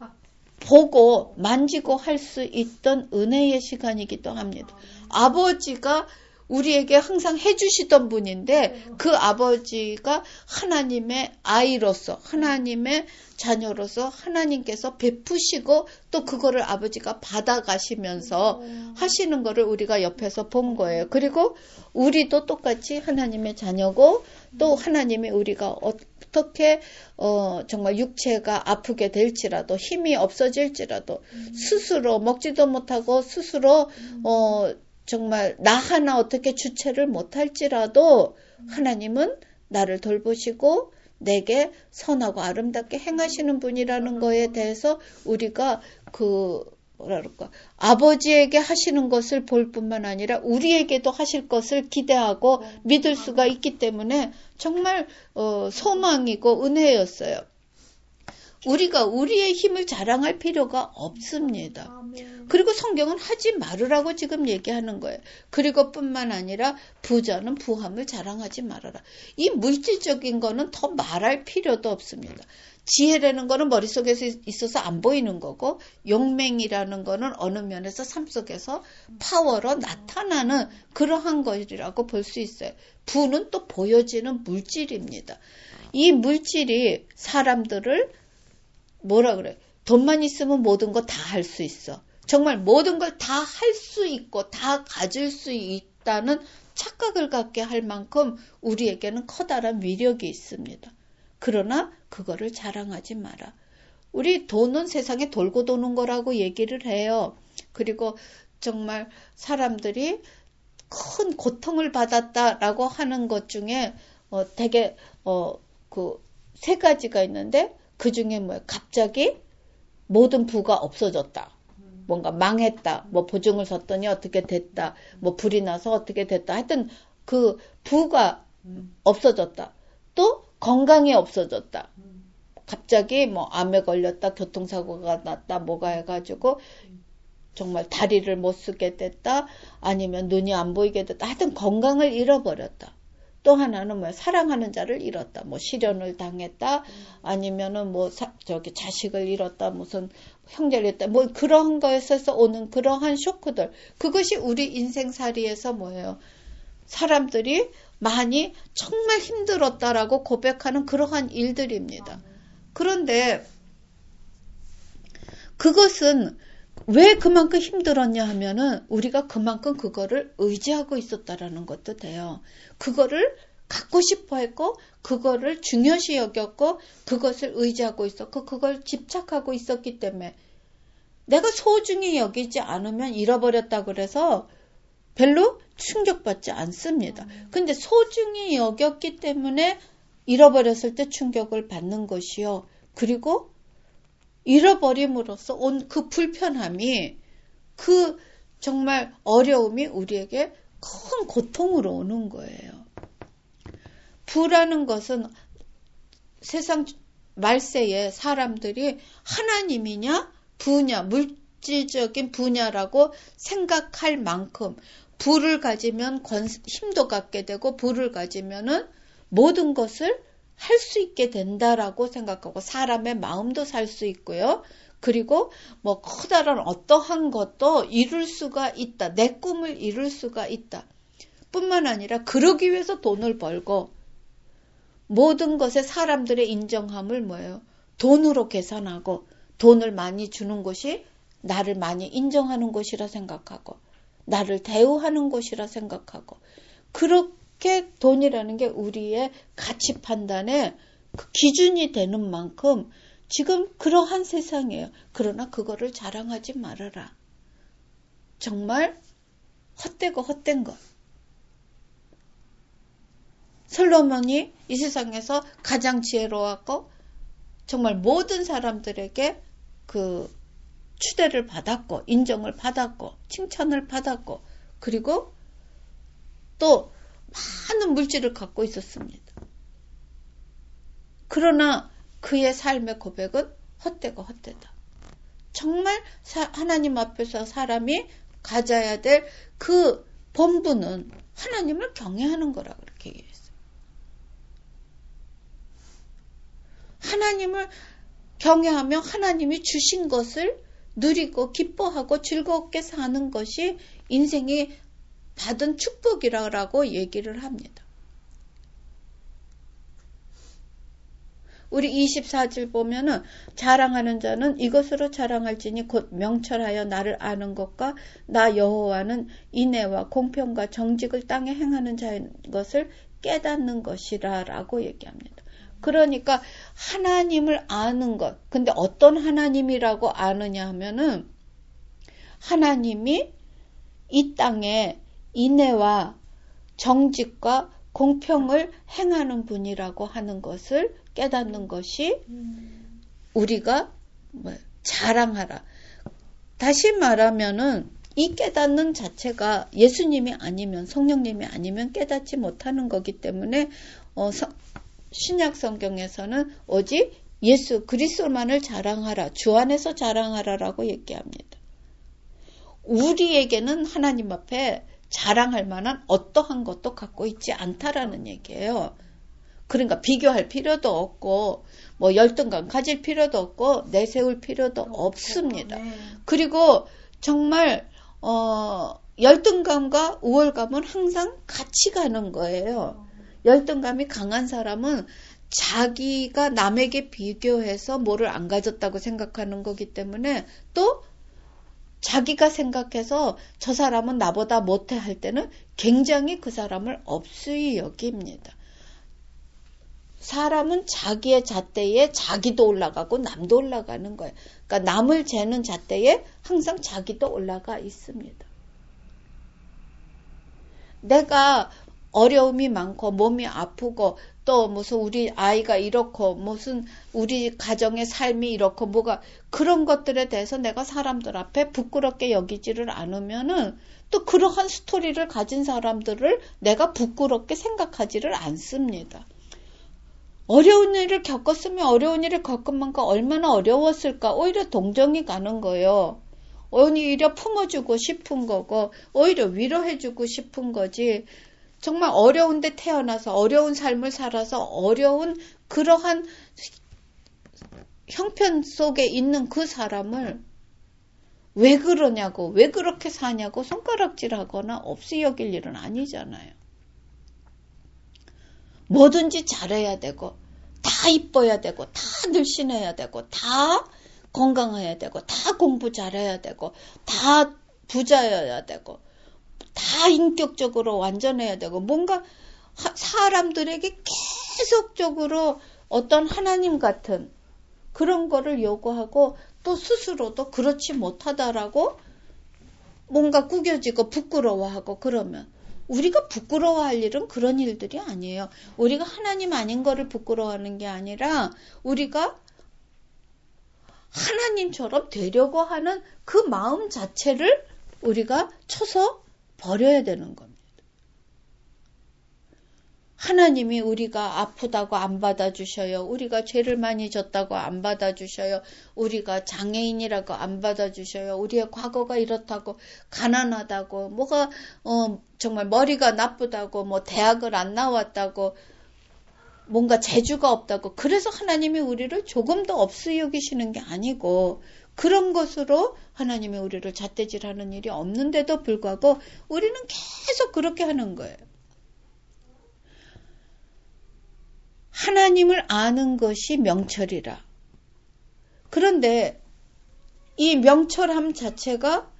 보고 만지고 할 수 있던 은혜의 시간이기도 합니다. 아버지가 우리에게 항상 해주시던 분인데 그 아버지가 하나님의 아이로서 하나님의 자녀로서 하나님께서 베푸시고 또 그거를 아버지가 받아가시면서 하시는 거를 우리가 옆에서 본 거예요. 그리고 우리도 똑같이 하나님의 자녀고 또 하나님이 우리가 어떻게 어 정말 육체가 아프게 될지라도 힘이 없어질지라도 스스로 먹지도 못하고 스스로 어 정말 나 하나 어떻게 주체를 못할지라도 하나님은 나를 돌보시고 내게 선하고 아름답게 행하시는 분이라는 거에 대해서 우리가 그 뭐라 그럴까 아버지에게 하시는 것을 볼 뿐만 아니라 우리에게도 하실 것을 기대하고 믿을 수가 있기 때문에 정말 어, 소망이고 은혜였어요. 우리가 우리의 힘을 자랑할 필요가 없습니다. 그리고 성경은 하지 말으라고 지금 얘기하는 거예요. 그리고 뿐만 아니라 부자는 부함을 자랑하지 말아라. 이 물질적인 거는 더 말할 필요도 없습니다. 지혜라는 거는 머릿속에서 있어서 안 보이는 거고 용맹이라는 거는 어느 면에서 삶 속에서 파워로 나타나는 그러한 것이라고 볼 수 있어요. 부는 또 보여지는 물질입니다. 이 물질이 사람들을 뭐라 그래? 돈만 있으면 모든 거 다 할 수 있어. 정말 모든 걸 다 할 수 있고 다 가질 수 있다는 착각을 갖게 할 만큼 우리에게는 커다란 위력이 있습니다. 그러나 그거를 자랑하지 마라. 우리 돈은 세상에 돌고 도는 거라고 얘기를 해요. 그리고 정말 사람들이 큰 고통을 받았다라고 하는 것 중에 어, 되게 어, 그 세 가지가 있는데 그 중에 뭐야? 갑자기 모든 부가 없어졌다. 뭔가 망했다. 뭐 보증을 섰더니 어떻게 됐다. 뭐 불이 나서 어떻게 됐다. 하여튼 그 부가 없어졌다. 또 건강이 없어졌다. 갑자기 뭐 암에 걸렸다. 교통사고가 났다. 뭐가 해가지고 정말 다리를 못 쓰게 됐다. 아니면 눈이 안 보이게 됐다. 하여튼 건강을 잃어버렸다. 또 하나는 뭐야? 사랑하는 자를 잃었다. 뭐 실연을 당했다. 아니면은 뭐 사, 저기 자식을 잃었다. 무슨 형제를 잃었다. 뭐 그런 거에서 오는 그러한 쇼크들. 그것이 우리 인생살이에서 뭐예요? 사람들이 많이 정말 힘들었다라고 고백하는 그러한 일들입니다. 그런데 그것은 왜 그만큼 힘들었냐 하면은 우리가 그만큼 그거를 의지하고 있었다라는 것도 돼요. 그거를 갖고 싶어 했고 그거를 중요시 여겼고 그것을 의지하고 있었고 그걸 집착하고 있었기 때문에 내가 소중히 여기지 않으면 잃어버렸다 그래서 별로 충격받지 않습니다. 근데 소중히 여겼기 때문에 잃어버렸을 때 충격을 받는 것이요. 그리고 잃어버림으로써 온 그 불편함이 그 정말 어려움이 우리에게 큰 고통으로 오는 거예요. 부라는 것은 세상 말세에 사람들이 하나님이냐 부냐 물질적인 부냐라고 생각할 만큼 부를 가지면 권, 힘도 갖게 되고 부를 가지면은 모든 것을 할 수 있게 된다라고 생각하고 사람의 마음도 살 수 있고요. 그리고 뭐 커다란 어떠한 것도 이룰 수가 있다. 내 꿈을 이룰 수가 있다. 뿐만 아니라 그러기 위해서 돈을 벌고 모든 것에 사람들의 인정함을 뭐예요? 돈으로 계산하고 돈을 많이 주는 것이 나를 많이 인정하는 것이라 생각하고 나를 대우하는 것이라 생각하고 그렇게 이렇게 돈이라는 게 우리의 가치 판단의 그 기준이 되는 만큼 지금 그러한 세상이에요. 그러나 그거를 자랑하지 말아라. 정말 헛되고 헛된 것. 솔로몬이 이 세상에서 가장 지혜로웠고 정말 모든 사람들에게 그 추대를 받았고 인정을 받았고 칭찬을 받았고 그리고 또 많은 물질을 갖고 있었습니다. 그러나 그의 삶의 고백은 헛되고 헛되다. 정말 사, 하나님 앞에서 사람이 가져야 될 그 본분은 하나님을 경외하는 거라 그렇게 얘기했어요. 하나님을 경외하며 하나님이 주신 것을 누리고 기뻐하고 즐겁게 사는 것이 인생이 받은 축복이라고 얘기를 합니다. 우리 이십사 절 보면은 자랑하는 자는 이것으로 자랑할지니 곧 명철하여 나를 아는 것과 나 여호와는 인애와 공평과 정직을 땅에 행하는 자인 것을 깨닫는 것이라 라고 얘기합니다. 그러니까 하나님을 아는 것. 근데 어떤 하나님이라고 아느냐 하면은 하나님이 이 땅에 인애와 정직과 공평을 행하는 분이라고 하는 것을 깨닫는 것이 우리가 뭐 자랑하라. 다시 말하면은 이 깨닫는 자체가 예수님이 아니면 성령님이 아니면 깨닫지 못하는 거기 때문에 어, 서, 신약 성경에서는 오직 예수 그리스도만을 자랑하라. 주 안에서 자랑하라라고 얘기합니다. 우리에게는 하나님 앞에 자랑할 만한 어떠한 것도 갖고 있지 않다라는 얘기예요. 그러니까 비교할 필요도 없고 뭐 열등감 가질 필요도 없고 내세울 필요도 없습니다. 그리고 정말 어, 열등감과 우월감은 항상 같이 가는 거예요. 열등감이 강한 사람은 자기가 남에게 비교해서 뭐를 안 가졌다고 생각하는 거기 때문에 또 자기가 생각해서 저 사람은 나보다 못해 할 때는 굉장히 그 사람을 업수히 여깁니다. 사람은 자기의 잣대에 자기도 올라가고 남도 올라가는 거예요. 그러니까 남을 재는 잣대에 항상 자기도 올라가 있습니다. 내가 어려움이 많고 몸이 아프고 또 무슨 우리 아이가 이렇고 무슨 우리 가정의 삶이 이렇고 뭐가 그런 것들에 대해서 내가 사람들 앞에 부끄럽게 여기지를 않으면은 또 그러한 스토리를 가진 사람들을 내가 부끄럽게 생각하지를 않습니다. 어려운 일을 겪었으면 어려운 일을 겪은 만큼 얼마나 어려웠을까 오히려 동정이 가는 거예요. 오히려 품어주고 싶은 거고 오히려 위로해주고 싶은 거지. 정말 어려운데 태어나서 어려운 삶을 살아서 어려운 그러한 형편 속에 있는 그 사람을 왜 그러냐고 왜 그렇게 사냐고 손가락질하거나 없이 여길 일은 아니잖아요. 뭐든지 잘해야 되고 다 이뻐야 되고 다 늘씬해야 되고 다 건강해야 되고 다 공부 잘해야 되고 다 부자여야 되고 다 인격적으로 완전해야 되고 뭔가 사람들에게 계속적으로 어떤 하나님 같은 그런 거를 요구하고 또 스스로도 그렇지 못하다라고 뭔가 구겨지고 부끄러워하고 그러면 우리가 부끄러워할 일은 그런 일들이 아니에요. 우리가 하나님 아닌 거를 부끄러워하는 게 아니라 우리가 하나님처럼 되려고 하는 그 마음 자체를 우리가 쳐서 버려야 되는 겁니다. 하나님이 우리가 아프다고 안 받아주셔요. 우리가 죄를 많이 졌다고 안 받아주셔요. 우리가 장애인이라고 안 받아주셔요. 우리의 과거가 이렇다고 가난하다고 뭐가 어, 정말 머리가 나쁘다고 뭐 대학을 안 나왔다고 뭔가 재주가 없다고 그래서 하나님이 우리를 조금 더 없이 여기시는 게 아니고 그런 것으로 하나님이 우리를 잣대질하는 일이 없는데도 불구하고 우리는 계속 그렇게 하는 거예요. 하나님을 아는 것이 명철이라. 그런데 이 명철함 자체가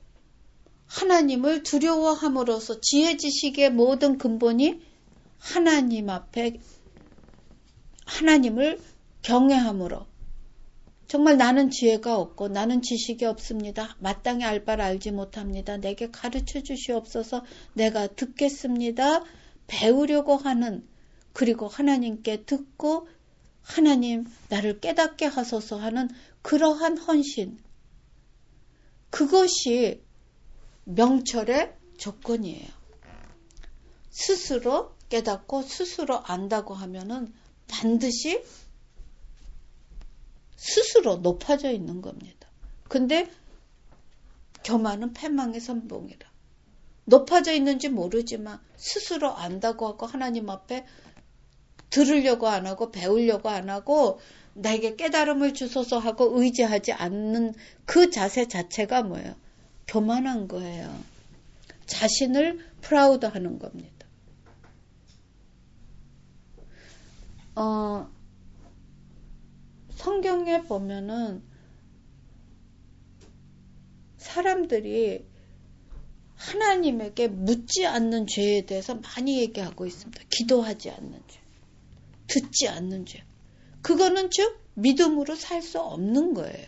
하나님을 두려워함으로써 지혜 지식의 모든 근본이 하나님 앞에 하나님을 경외함으로 정말 나는 지혜가 없고 나는 지식이 없습니다. 마땅히 알 바를 알지 못합니다. 내게 가르쳐 주시옵소서. 내가 듣겠습니다. 배우려고 하는, 그리고 하나님께 듣고 하나님 나를 깨닫게 하소서 하는 그러한 헌신, 그것이 명철의 조건이에요. 스스로 깨닫고 스스로 안다고 하면은 반드시 스스로 높아져 있는 겁니다. 근데 교만은 패망의 선봉이라. 높아져 있는지 모르지만 스스로 안다고 하고 하나님 앞에 들으려고 안 하고 배우려고 안 하고 나에게 깨달음을 주소서 하고 의지하지 않는 그 자세 자체가 뭐예요? 교만한 거예요. 자신을 프라우드 하는 겁니다. 어, 성경에 보면은 사람들이 하나님에게 묻지 않는 죄에 대해서 많이 얘기하고 있습니다. 기도하지 않는 죄, 듣지 않는 죄. 그거는 즉 믿음으로 살 수 없는 거예요.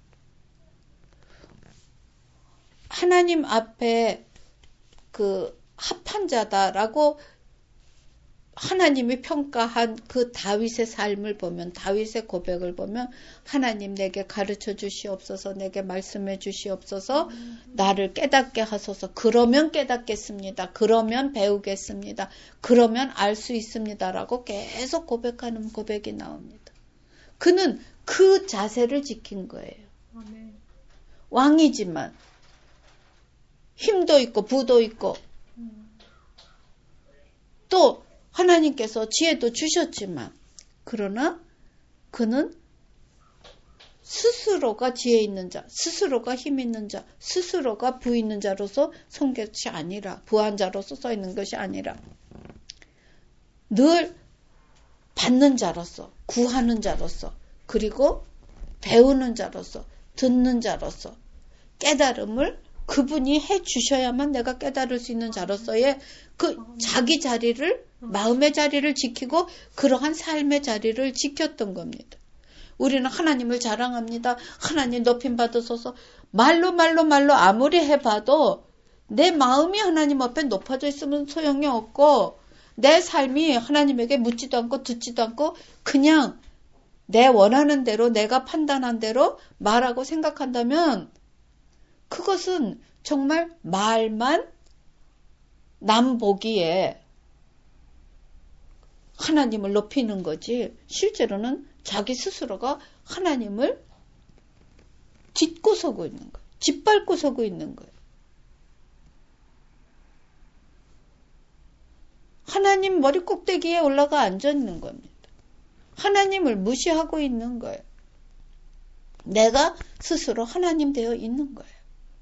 하나님 앞에 그 합한 자다라고 하나님이 평가한 그 다윗의 삶을 보면, 다윗의 고백을 보면 하나님 내게 가르쳐 주시옵소서, 내게 말씀해 주시옵소서, 나를 깨닫게 하소서, 그러면 깨닫겠습니다, 그러면 배우겠습니다, 그러면 알 수 있습니다라고 계속 고백하는 고백이 나옵니다. 그는 그 자세를 지킨 거예요. 왕이지만 힘도 있고 부도 있고 또 하나님께서 지혜도 주셨지만, 그러나 그는 스스로가 지혜 있는 자, 스스로가 힘 있는 자, 스스로가 부 있는 자로서 선 것이 아니라, 부한 자로서 써 있는 것이 아니라 늘 받는 자로서, 구하는 자로서, 그리고 배우는 자로서, 듣는 자로서 깨달음을 그분이 해 주셔야만 내가 깨달을 수 있는 자로서의 그 자기 자리를, 마음의 자리를 지키고 그러한 삶의 자리를 지켰던 겁니다. 우리는 하나님을 자랑합니다. 하나님 높임 받으소서. 말로 말로 말로 아무리 해봐도 내 마음이 하나님 앞에 높아져 있으면 소용이 없고, 내 삶이 하나님에게 묻지도 않고 듣지도 않고 그냥 내 원하는 대로, 내가 판단한 대로 말하고 생각한다면 그것은 정말 말만 남 보기에 하나님을 높이는 거지, 실제로는 자기 스스로가 하나님을 딛고 서고 있는 거예요. 짓밟고 서고 있는 거예요. 하나님 머리 꼭대기에 올라가 앉아 있는 겁니다. 하나님을 무시하고 있는 거예요. 내가 스스로 하나님 되어 있는 거예요.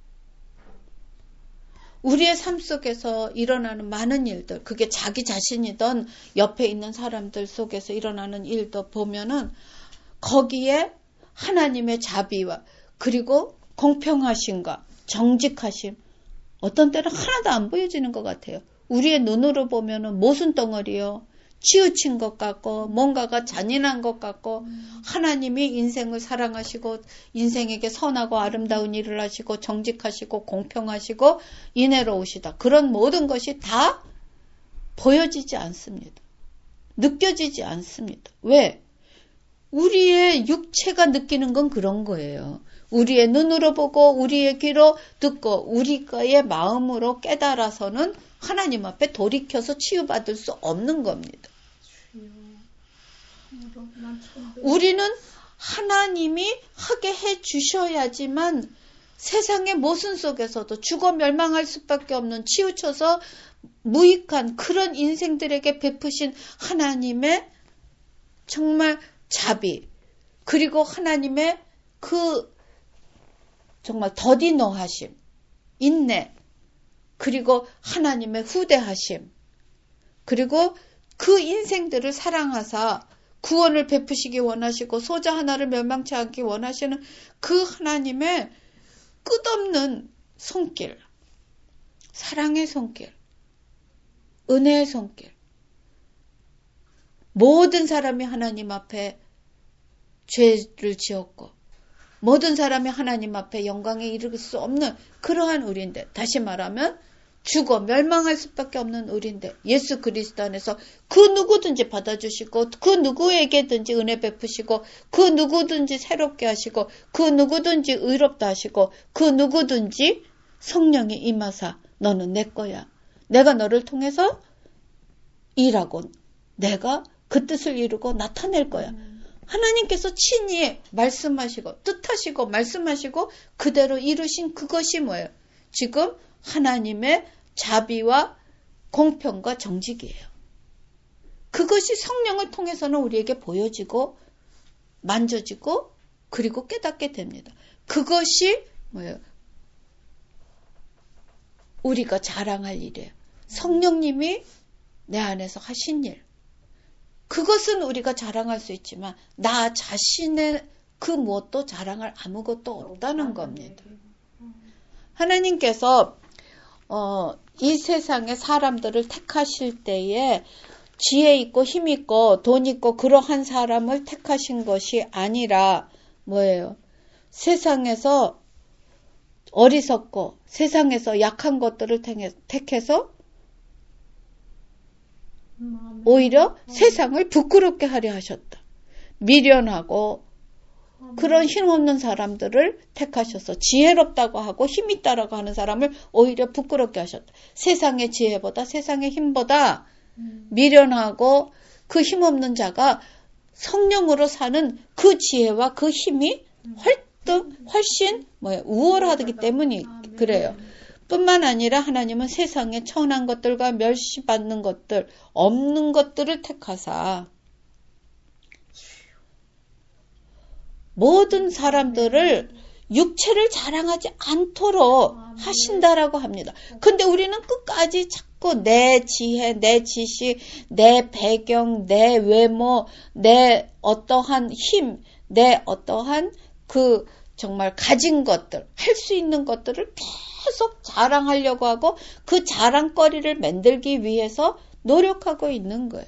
우리의 삶 속에서 일어나는 많은 일들, 그게 자기 자신이든 옆에 있는 사람들 속에서 일어나는 일도 보면은 거기에 하나님의 자비와 그리고 공평하심과 정직하심, 어떤 때는 하나도 안 보여지는 것 같아요. 우리의 눈으로 보면은 모순 덩어리요, 치우친 것 같고 뭔가가 잔인한 것 같고, 하나님이 인생을 사랑하시고 인생에게 선하고 아름다운 일을 하시고 정직하시고 공평하시고 인애로우시다, 그런 모든 것이 다 보여지지 않습니다. 느껴지지 않습니다. 왜? 우리의 육체가 느끼는 건 그런 거예요. 우리의 눈으로 보고 우리의 귀로 듣고 우리의 마음으로 깨달아서는 하나님 앞에 돌이켜서 치유받을 수 없는 겁니다. 우리는 하나님이 하게 해 주셔야지만 세상의 모순 속에서도 죽어 멸망할 수밖에 없는, 치우쳐서 무익한 그런 인생들에게 베푸신 하나님의 정말 자비, 그리고 하나님의 그 정말 더디노하심, 인내, 그리고 하나님의 후대하심, 그리고 그 인생들을 사랑하사 구원을 베푸시기 원하시고 소자 하나를 멸망치 않기 원하시는 그 하나님의 끝없는 손길, 사랑의 손길, 은혜의 손길. 모든 사람이 하나님 앞에 죄를 지었고 모든 사람이 하나님 앞에 영광에 이를 수 없는 그러한 우리인데, 다시 말하면 죽어 멸망할 수밖에 없는 우리인데 예수 그리스도 안에서 그 누구든지 받아주시고 그 누구에게든지 은혜 베푸시고 그 누구든지 새롭게 하시고 그 누구든지 의롭다 하시고 그 누구든지 성령이 임하사 너는 내 거야. 내가 너를 통해서 일하고 내가 그 뜻을 이루고 나타낼 거야. 음. 하나님께서 친히 말씀하시고 뜻하시고 말씀하시고 그대로 이루신 그것이 뭐예요? 지금 하나님의 자비와 공평과 정직이에요. 그것이 성령을 통해서는 우리에게 보여지고 만져지고 그리고 깨닫게 됩니다. 그것이 뭐예요? 우리가 자랑할 일이에요. 성령님이 내 안에서 하신 일. 그것은 우리가 자랑할 수 있지만 나 자신의 그 무엇도 자랑할 아무것도 없다는 겁니다. 하나님께서 어, 이 세상의 사람들을 택하실 때에 지혜 있고 힘 있고 돈 있고 그러한 사람을 택하신 것이 아니라 뭐예요? 세상에서 어리석고 세상에서 약한 것들을 택해서 오히려 세상을 부끄럽게 하려 하셨다. 미련하고 그런 힘없는 사람들을 택하셔서 지혜롭다고 하고 힘있다라고 하는 사람을 오히려 부끄럽게 하셨다. 세상의 지혜보다 세상의 힘보다 미련하고 그 힘없는 자가 성령으로 사는 그 지혜와 그 힘이 훨씬 훨씬 뭐예요? 우월하기 때문이 그래요. 뿐만 아니라 하나님은 세상에 천한 것들과 멸시받는 것들, 없는 것들을 택하사 모든 사람들을 육체를 자랑하지 않도록 하신다라고 합니다. 근데 우리는 끝까지 자꾸 내 지혜, 내 지식, 내 배경, 내 외모, 내 어떠한 힘, 내 어떠한 그 정말 가진 것들, 할 수 있는 것들을 계속 자랑하려고 하고 그 자랑거리를 만들기 위해서 노력하고 있는 거예요.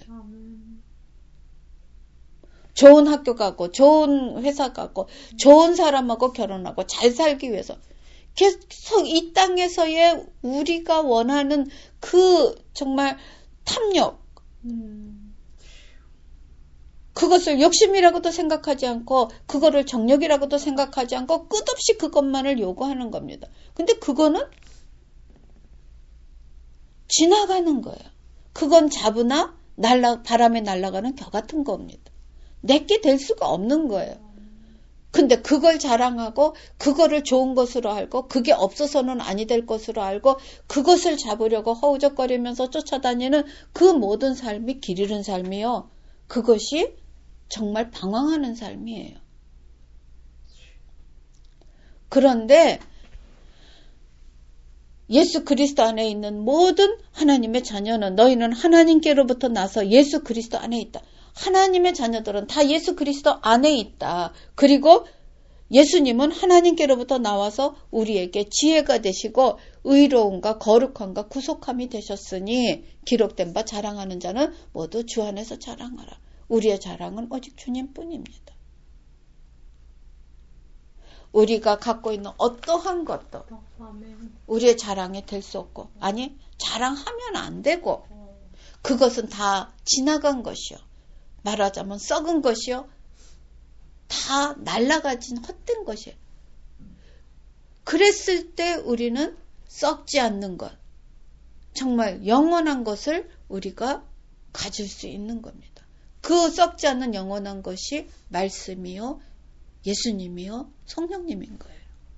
좋은 학교 가고 좋은 회사 가고 좋은 사람하고 결혼하고 잘 살기 위해서 계속 이 땅에서의 우리가 원하는 그 정말 탐욕 그것을 욕심이라고도 생각하지 않고 그거를 정력이라고도 생각하지 않고 끝없이 그것만을 요구하는 겁니다. 근데 그거는 지나가는 거예요. 그건 자부나 날라, 바람에 날아가는 겨 같은 겁니다. 내게 될 수가 없는 거예요. 근데 그걸 자랑하고 그거를 좋은 것으로 알고 그게 없어서는 아니 될 것으로 알고 그것을 잡으려고 허우적거리면서 쫓아다니는 그 모든 삶이 길 잃은 삶이요. 그것이 정말 방황하는 삶이에요. 그런데 예수 그리스도 안에 있는 모든 하나님의 자녀는 너희는 하나님께로부터 나서 예수 그리스도 안에 있다. 하나님의 자녀들은 다 예수 그리스도 안에 있다. 그리고 예수님은 하나님께로부터 나와서 우리에게 지혜가 되시고 의로움과 거룩함과 구속함이 되셨으니 기록된 바 자랑하는 자는 모두 주 안에서 자랑하라. 우리의 자랑은 오직 주님뿐입니다. 우리가 갖고 있는 어떠한 것도 우리의 자랑이 될 수 없고 아니 자랑하면 안 되고 그것은 다 지나간 것이요. 말하자면 썩은 것이요. 다 날아가진 헛된 것이에요. 그랬을 때 우리는 썩지 않는 것, 정말 영원한 것을 우리가 가질 수 있는 겁니다. 그 썩지 않는 영원한 것이 말씀이요, 예수님이요, 성령님인 거예요.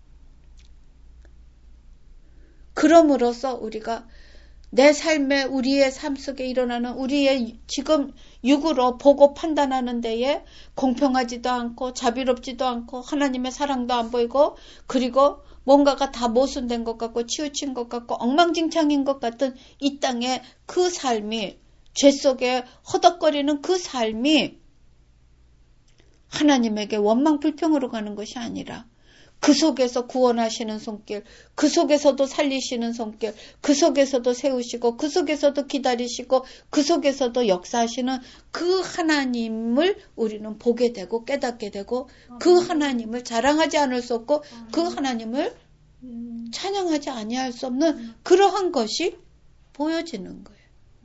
그럼으로써 우리가 내 삶에 우리의 삶 속에 일어나는 우리의 지금 육으로 보고 판단하는 데에 공평하지도 않고 자비롭지도 않고 하나님의 사랑도 안 보이고 그리고 뭔가가 다 모순된 것 같고 치우친 것 같고 엉망진창인 것 같은 이 땅의 그 삶이 죄 속에 허덕거리는 그 삶이 하나님에게 원망 불평으로 가는 것이 아니라 그 속에서 구원하시는 손길, 그 속에서도 살리시는 손길, 그 속에서도 세우시고, 그 속에서도 기다리시고, 그 속에서도 역사하시는 그 하나님을 우리는 보게 되고 깨닫게 되고, 그 하나님을 자랑하지 않을 수 없고, 그 하나님을 찬양하지 아니할 수 없는 그러한 것이 보여지는 거예요.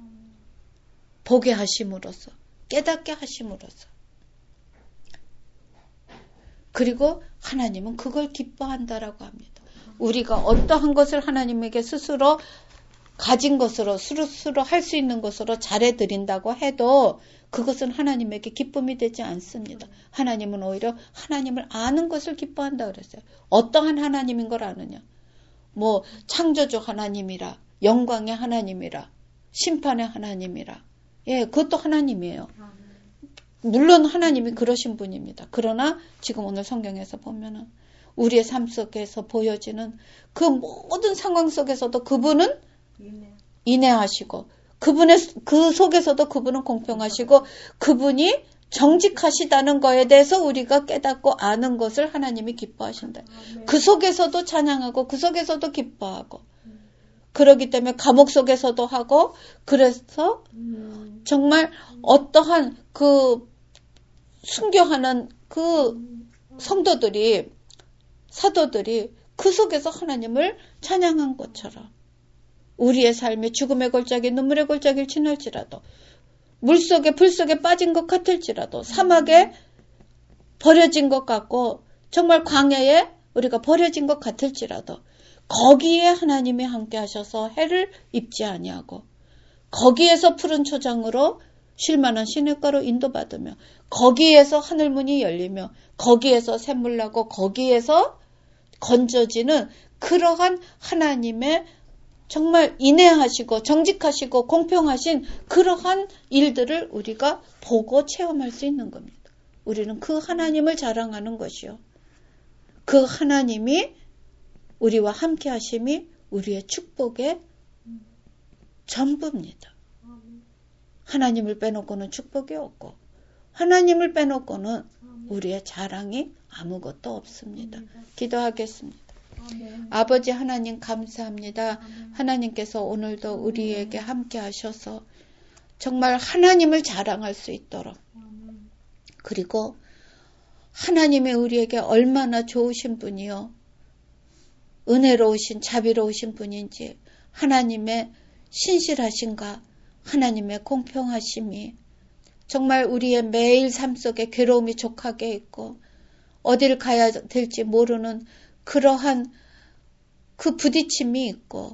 보게 하심으로써, 깨닫게 하심으로써. 그리고 하나님은 그걸 기뻐한다라고 합니다. 우리가 어떠한 것을 하나님에게 스스로 가진 것으로, 스스로 할 수 있는 것으로 잘해드린다고 해도 그것은 하나님에게 기쁨이 되지 않습니다. 하나님은 오히려 하나님을 아는 것을 기뻐한다 그랬어요. 어떠한 하나님인 걸 아느냐. 뭐 창조주 하나님이라, 영광의 하나님이라, 심판의 하나님이라. 예, 그것도 하나님이에요. 물론 하나님이 그러신 분입니다. 그러나 지금 오늘 성경에서 보면은 우리의 삶 속에서 보여지는 그 모든 상황 속에서도 그분은 인내하시고, 그분의 그 속에서도 그분은 공평하시고, 그분이 정직하시다는 거에 대해서 우리가 깨닫고 아는 것을 하나님이 기뻐하신다. 그 속에서도 찬양하고, 그 속에서도 기뻐하고, 그렇기 때문에 감옥 속에서도 하고, 그래서 정말 어떠한 그 순교하는 그 성도들이, 사도들이 그 속에서 하나님을 찬양한 것처럼 우리의 삶에 죽음의 골짜기, 눈물의 골짜기를 지날지라도, 물속에 불속에 빠진 것 같을지라도, 사막에 버려진 것 같고 정말 광야에 우리가 버려진 것 같을지라도 거기에 하나님이 함께 하셔서 해를 입지 아니하고, 거기에서 푸른 초장으로 쉴만한 시냇가로 인도받으며, 거기에서 하늘문이 열리며, 거기에서 샘물 나고, 거기에서 건져지는 그러한 하나님의 정말 인내하시고 정직하시고 공평하신 그러한 일들을 우리가 보고 체험할 수 있는 겁니다. 우리는 그 하나님을 자랑하는 것이요, 그 하나님이 우리와 함께 하심이 우리의 축복의 전부입니다. 하나님을 빼놓고는 축복이 없고, 하나님을 빼놓고는 우리의 자랑이 아무것도 없습니다. 기도하겠습니다. 아버지 하나님 감사합니다. 하나님께서 오늘도 우리에게 함께 하셔서 정말 하나님을 자랑할 수 있도록, 그리고 하나님이 우리에게 얼마나 좋으신 분이요, 은혜로우신 자비로우신 분인지, 하나님의 신실하신가, 하나님의 공평하심이 정말 우리의 매일 삶 속에 괴로움이 족하게 있고 어딜 가야 될지 모르는 그러한 그 부딪힘이 있고,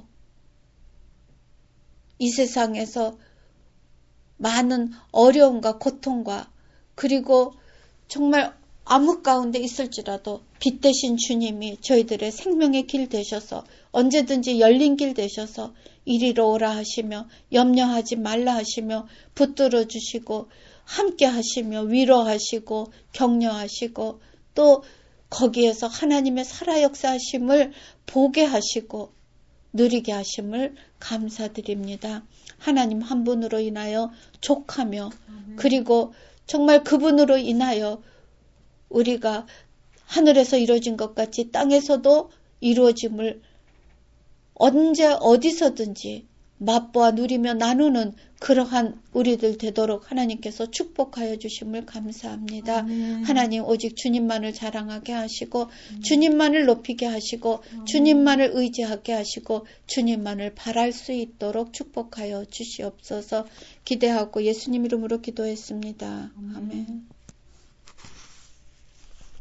이 세상에서 많은 어려움과 고통과, 그리고 정말 암흑 가운데 있을지라도 빛 대신 주님이 저희들의 생명의 길 되셔서 언제든지 열린 길 되셔서 이리로 오라 하시며 염려하지 말라 하시며 붙들어 주시고 함께 하시며 위로하시고 격려하시고, 또 거기에서 하나님의 살아 역사하심을 보게 하시고 누리게 하심을 감사드립니다. 하나님 한 분으로 인하여 족하며, 그리고 정말 그분으로 인하여 우리가 하늘에서 이루어진 것 같이 땅에서도 이루어짐을 언제 어디서든지 맛보아 누리며 나누는 그러한 우리들 되도록 하나님께서 축복하여 주심을 감사합니다. 아멘. 하나님 오직 주님만을 자랑하게 하시고, 음. 주님만을 높이게 하시고, 아멘. 주님만을 의지하게 하시고, 주님만을 바랄 수 있도록 축복하여 주시옵소서. 기대하고 예수님 이름으로 기도했습니다. 아멘. 아멘.